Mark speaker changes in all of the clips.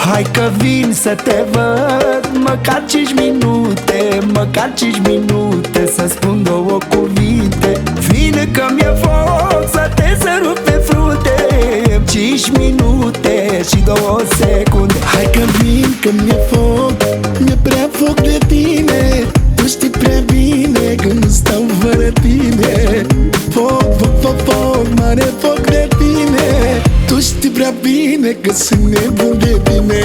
Speaker 1: Hai că vin să te văd, măcar 5 minute, măcar 5 minute, să spun 2 cuvinte. Vine că mi-e foc să te sărut pe frunte, 5 minute și 2 secunde.
Speaker 2: Hai că vin că mi-e foc, mi-e prea foc de tine. Tu știi prea bine că nu stau fără tine. Foc, foc, foc, foc, mare foc de tine. Tu știi prea bine că sunt nebun de tine.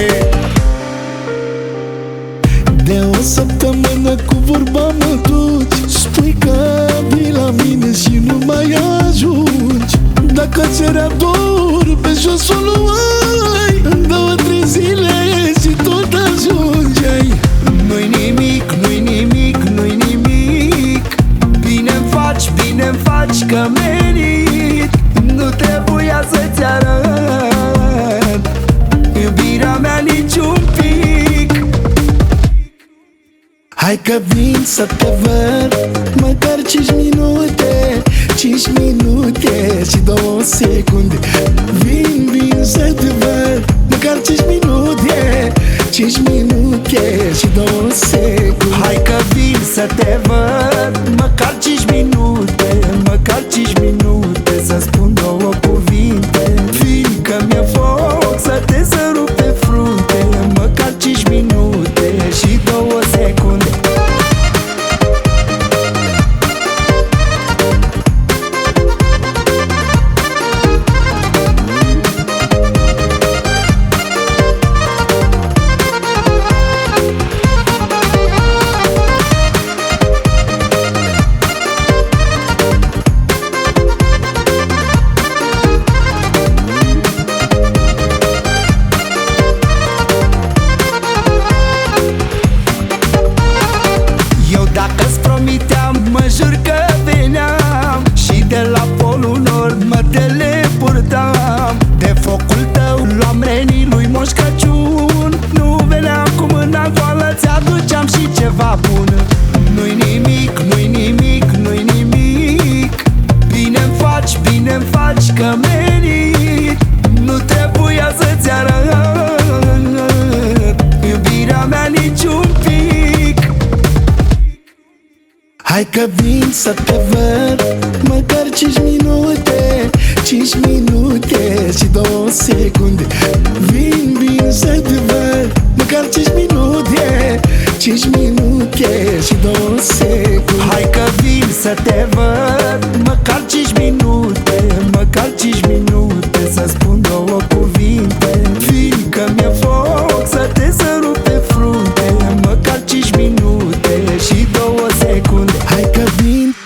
Speaker 2: De o săptămână cu vorba mă duci, spui că vii la mine și nu mai ajungi. Dacă ți era dor, pe jos o luai în 2-3 zile și tot ajungeai.
Speaker 1: Nu-i nimic, nu-i nimic, nu-i nimic. Bine-mi faci că merit. Nu trebuia să-ți arăt iubirea mea niciun pic.
Speaker 2: Hai că vin să te văd, măcar 5 minute, 5 minute și 2 secunde. Vin să te văd, măcar 5 minute, 5 minute și 2 secunde.
Speaker 1: Hai că vin să te văd, măcar 5 minute, măcar 5 minute, să spun 2 cuvinte. Vin că mi-e foc să te sărut pe frunte, măcar 5 minute și 2 secunde. Dacă-ți promiteam, mă jur că veneam și de la polul nord mă teleportam. De focul tău luam renii lui Moș Crăciun. Nu veneam cu mâna goală, ți-aduceam și ceva bun. Nu-i nimic, nu-i nimic, nu-i nimic. Bine-mi faci că merit. Nu trebuia să-ți arăt iubirea mea niciun pic.
Speaker 2: Hai că vin să te văd, măcar 5 minute, 5 minute și 2 secunde. Vin să te văd, măcar 5 minute, 5 minute și 2 secunde.
Speaker 1: Hai că vin să te văd, măcar 5 minute, măcar 5 minute, să spun 2 cuvinte. Vin că mi-e foc să te sărut pe frunte, măcar 5 minute și 2 secunde.
Speaker 2: Hai că vin